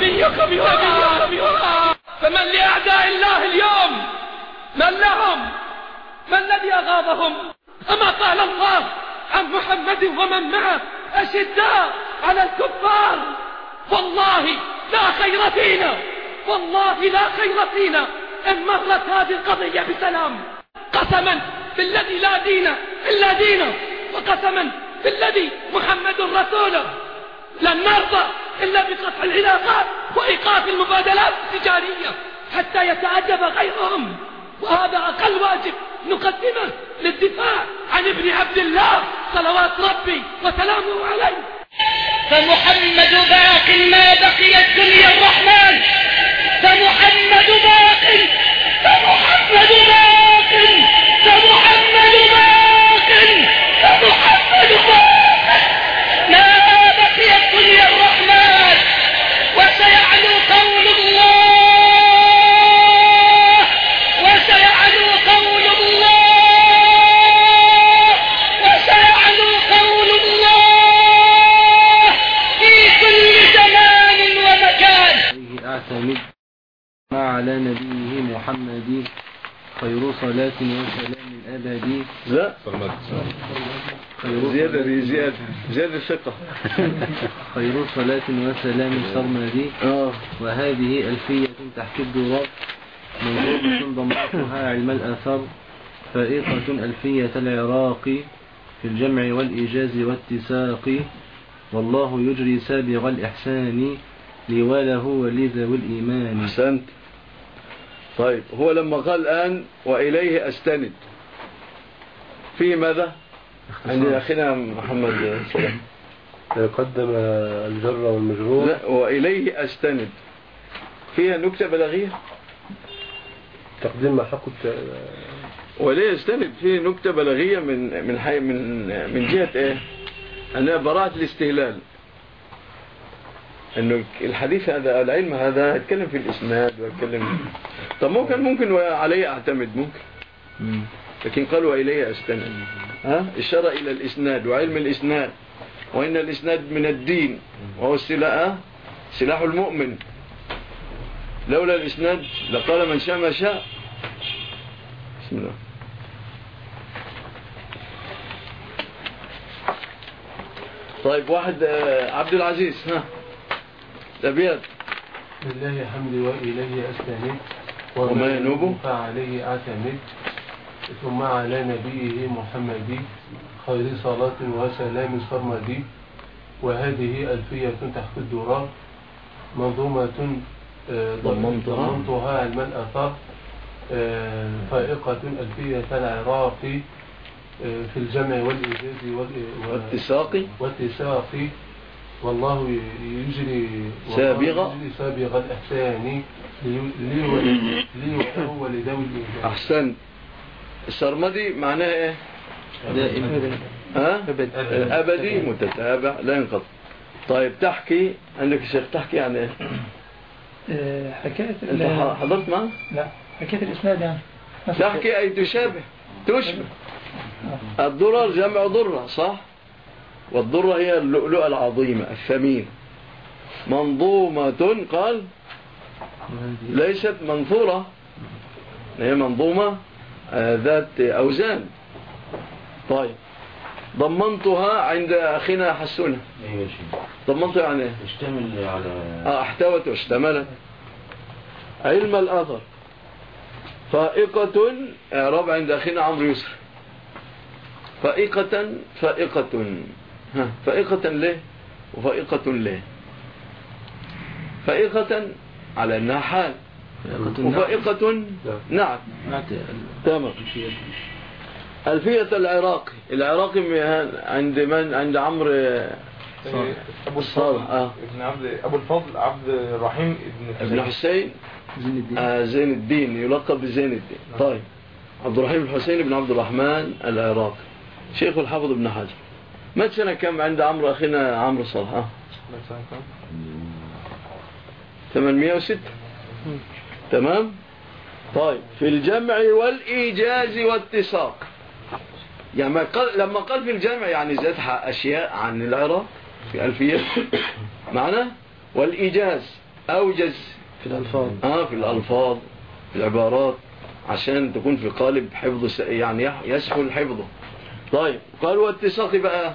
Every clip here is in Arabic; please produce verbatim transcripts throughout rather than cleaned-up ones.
نبيكم يرى. فمن لأعداء الله اليوم؟ من لهم؟ ما الذي أغاظهم؟ أما قال الله عن محمد ومن معه أشداء على الكفار؟ والله لا خير فينا، والله لا خير فينا إن مرت هذه القضية بسلام. قسما بالذي لا دين إلا دينه، وقسما بالذي محمد رسوله، لن نرضى إلا بقطع العلاقات وإيقاف المبادلات التجارية حتى يتأدب غيرهم. وهذا أقل واجب نقدمه للدفاع عن ابن عبد الله صلوات ربي وسلامه عليه. فمحمد باق ما بقي الدنيا الرحمن، فمحمد باق، فمحمد باق، فمحمد باق، فمحمد باق ما بقي الدنيا الرحمن. وسيعلو قول الله، وسيعلو قول الله، وسيعلو قول الله في كل زمان ومكان. أعتمد ما على نبيه محمد خير صلاة وسلام أبدي. لا زيادة دي زيادة زيادة الثقة. خير صلاة وسلام سرمدي. وهذه ألفية تحكي الدرر منظومة ضمتها علم الأثر فائقة ألفية العراق في الجمع والإيجاز والتساق. والله يجري سابغ الإحسان لوله ولذوي الإيمان. أحسنت. طيب هو لما قال الآن وإليه أستند في ماذا عند أخينا محمد سلام؟ قدم الجر والمجرور. لا، وإليه أستند فيها نكتة بلاغية تقديم ما حق. وإليه أستند فيه نكتة بلاغية من من حي من من جهة إيه؟ أنها براءة الاستهلال، إنه الحديث هذا العلم هذا يتكلم في الإسناد ويتكلم. طب ممكن ممكن وعليه أعتمد ممكن، لكن قال وإليه أستند. ها إشارة إلى الإسناد وعلم الإسناد، وإن الإسناد من الدين وهو السلاح سلاح المؤمن. لولا الإسناد لقال من شاء ما شاء. بسم الله. طيب واحد عبد العزيز ها الأبيات. لله حمدي وإليه أستند وما ينوب فعليه أعتمد ثم على نبيه محمد خير صلاة وسلام سرمدي. وهذه ألفية تحت الدرر منظومة ضمنتها علم الأثر فائقة ألفية العراق في الجمع والإيجاز والتساق والتساق. والله يجري سابغ سابغ الإحسان لي ولذوي الإيمان. أحسن. السرمدي معناه إيه؟ دائما ها؟ أبدي متتابع لا ينقطع. طيب تحكي عندك الشيخ تحكي عن إيه؟ حكاية. أنت حضرت معه؟ لا حكاية الإسناد يعني. تحكي أي تشابه تشبه. الضرر جمع ضرة صح؟ والضرة هي اللؤلؤة العظيمة الثمين. منظومة قال ليست منثورة، هي منظومة ذات أوزان. طيب ضمنتها عند أخينا حسونة. ضمنتها يعني ايه؟ اشتمل على اه احتوت واشتملت علم الأثر فائقة اعراب عند أخينا عمرو يسر. فائقة فائقة ها فائقة ليه وفائقة ليه؟ فائقة على أنها حال وفائقة نعم تمام. ألفية العراقي. العراقي عند من؟ عند عمرو أبو الفضل آه. ابن عبد أبو الفضل عبد الرحيم ابن ابن حسين زين الدين. آه زين الدين يلقب بزين الدين. طيب عبد الرحيم الحسين بن عبد الرحمن العراقي شيخ الحافظ ابن حجر. مات سنة كم عند عمرو أخينا عمرو صالح؟ آه مات سنة كم؟ ثمانمائة وستة. تمام. طيب في الجمع والإيجاز والتساق يعني ما قال لما قال في الجمع يعني زادها أشياء عن العراق في ألفية معنا، والإيجاز أوجز في الألفاظ آه في الألفاظ في العبارات عشان تكون في قالب حفظ يعني يسهل حفظه. طيب قال والاتساق بقى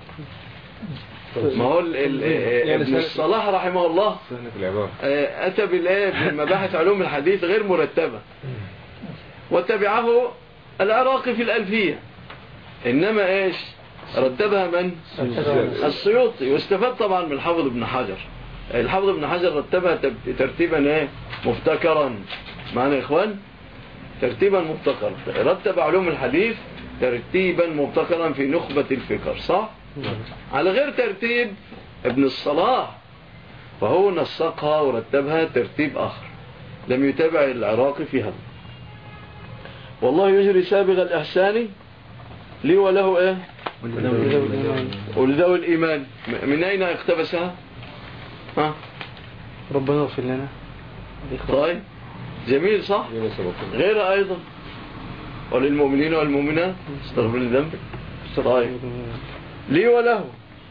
ما هو ابن الصلاح رحمه الله أتى بالآية في مباحث علوم الحديث غير مرتبة وتبعه العراقي في الألفية، إنما إيش رتبها من؟ السيوطي. واستفاد طبعا من الحافظ ابن حجر. الحافظ ابن حجر رتبها ترتيبا ايه مفتكرا معنا يا إخوان، ترتيبا مبتكرا. رتب علوم الحديث ترتيبا مبتكرا في نخبة الفكر، صح؟ على غير ترتيب ابن الصلاح، فهو نسقها ورتبها ترتيب آخر لم يتابع العراقي في هذا. والله يجري سابغ الإحسان لي وله ايه ولذوي الإيمان. من أين اقتبسها؟ ها ربنا يغفر لنا. طيب جميل صح. غير أيضا وللمؤمنين والمؤمنات استغفر لذنبك. طيب لي وله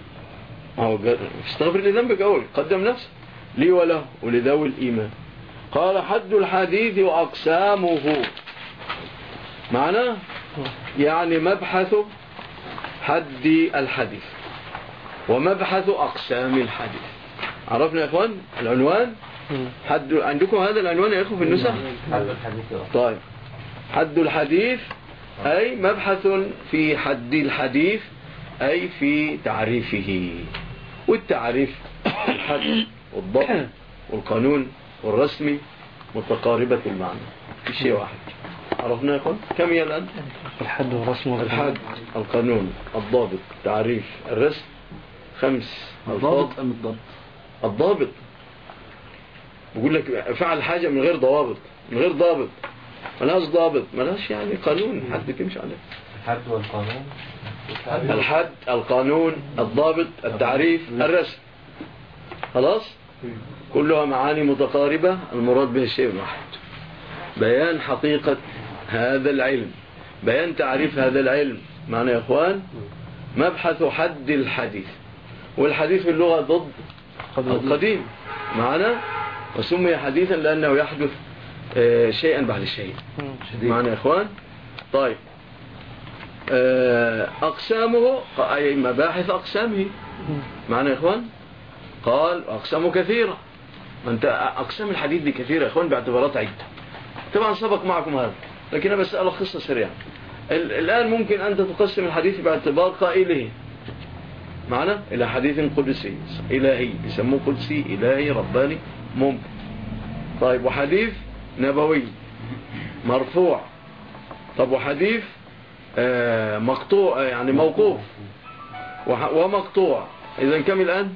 استغفر لذنبك أول قدم نفسه لي وله ولذوي الإيمان. قال حد الحديث وأقسامه معناه يعني مبحث حد الحديث ومبحث أقسام الحديث. عرفنا يا إخوان العنوان؟ حد عندكم هذا العنوان يا إخوة في النسخ؟ طيب حد الحديث أي مبحث في حد الحديث أي في تعريفه. والتعريف الحد والضبط والقانون والرسمي متقاربة المعنى في شيء واحد. عرفنا يا إخوان كم هي الآن؟ الحد والرسم الحد القانون الضابط التعريف الرسم خمس. الضابط أم الضبط؟ الضابط بقول لك فعل حاجة من غير ضوابط من غير ضابط ملاش ضابط ملاش يعني قانون حد تمشي عليه. الحد والقانون الحد القانون الضابط التعريف الرسم خلاص كلها معاني متقاربة. المراد به شيء واحد بيان حقيقة هذا العلم بيان تعريف هذا العلم. معنى يا إخوان مبحث حد الحديث. والحديث في اللغة ضد القديم معنا وسمي حديثا لأنه يحدث شيئا بعد شيء. معنا يا إخوان. طيب أقسامه أي مباحث أقسامه. معنا يا إخوان قال أقسامه كثيرة. أنت أقسام الحديث دي كثيرة يا إخوان باعتبارات عدة. طبعا سبق معكم هذا لكن أنا بس ألخصها سريعا. الآن ممكن أنت تقسم الحديث باعتبار قائله معنا إلى حديث قدسي إلهي يسموه قدسي إلهي رباني ممكن. طيب وحديث نبوي مرفوع. طب وحديث آه مقطوع يعني موقوف ومقطوع. إذن كم الآن؟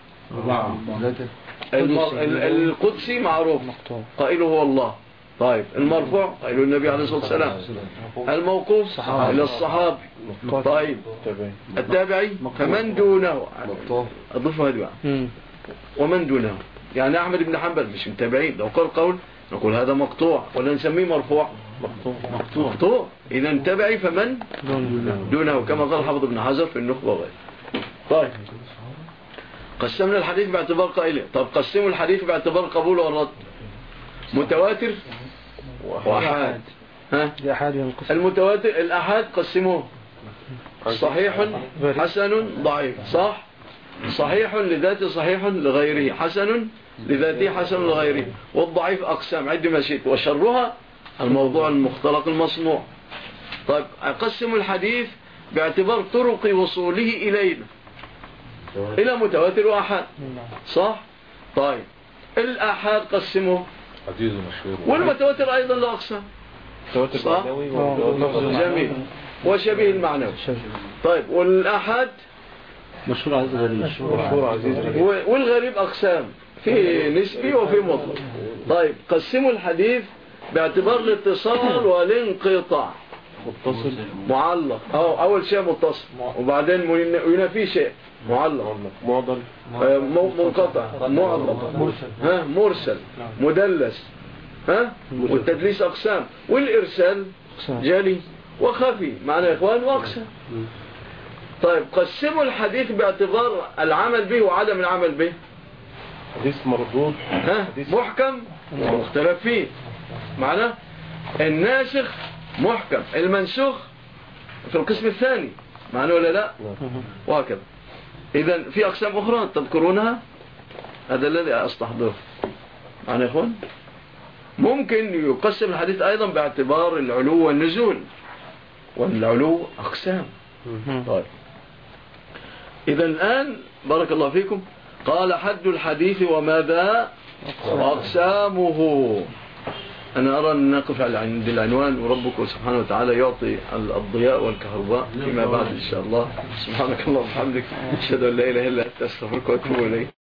القدسي معروف قائله هو الله. طيب المرفوع قائله النبي عليه الصلاة والسلام. الموقوف إلى الصحابي. طيب التابعي فمن دونه أضيف هذا ومن دونه يعني أحمد بن حنبل مش متابعين. لو قال قول نقول هذا مقطوع ولا نسميه مرفوع مقطوع مقطوع. إذا تابعي فمن دونه كما قال حافظ ابن حجر في النخبة وغيره. طيب قسمنا الحديث باعتبار قائله. طب قسموا الحديث باعتبار قبول والرد. متواتر وأحاد. ها المتواتر الأحاد قسموه صحيح حسن ضعيف صح. صحيح لذاته صحيح لغيره حسن لذاته حسن لغيره. والضعيف أقسام عد ما شئت وشرها الموضوع المختلق المصنوع. طيب أقسم الحديث باعتبار طرق وصوله إلينا إلى متواتر وأحاد صح. طيب الأحاد قسمه حديث مشهور والمتواتر أيضا له أقسام صح. جميل وشبيه المعنوي. طيب والأحاد مشهور عزيز غريب والغريب أقسام في نسبي وفي مطلق. طيب قسموا الحديث باعتبار الاتصال والانقطاع. متصل معلق أو أول شيء متصل وبعدين ينافي شيء معلق معضل منقطع معضل ها مرسل مدلس ها والتدليس أقسام والإرسال جلي وخفي معنا يا إخوان وأقسام. طيب قسموا الحديث باعتبار العمل به وعدم العمل به. حديث مردود. ها محكم ومختلف فيه. معنى الناسخ محكم، المنسوخ في القسم الثاني، معنى ولا لا؟ وهكذا. إذن في أقسام أخرى تذكرونها؟ هذا الذي أستحضره. معنى يا إخوان ممكن يقسم الحديث أيضا باعتبار العلو والنزول، والعلو أقسام. طيب إذن الآن بارك الله فيكم قال حد الحديث وماذا وأقسامه. أنا أرى أن نقف عند العنوان، وربك سبحانه وتعالى يعطي الضياء والكهرباء فيما بعد إن شاء الله. سبحانك اللهم وبحمدك، أشهد أن لا إله إلا أنت، أستغفرك وأتوب إليك.